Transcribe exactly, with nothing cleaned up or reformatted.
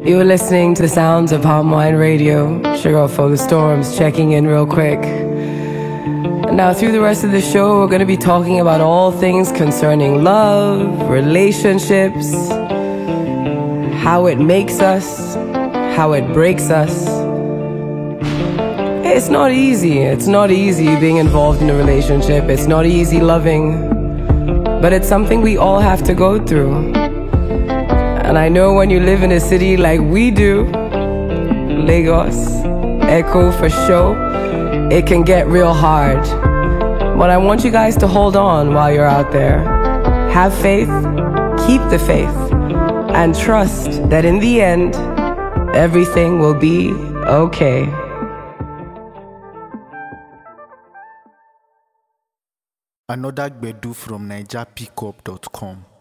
You're listening to the sounds of Palm Wine Radio. Sugar for the Storms checking in real quick. Now, through the rest of the show, we're going to be talking about all things concerning love, relationships, how it makes us, how it breaks us. It's not easy. It's not easy being involved in a relationship. It's not easy loving. But it's something we all have to go through. And I know when you live in a city like we do, Lagos, Echo for show, it can get real hard. But I want you guys to hold on while you're out there. Have faith, keep the faith, and trust that in the end, everything will be okay. Another Gbedu from Niger Pickup dot com.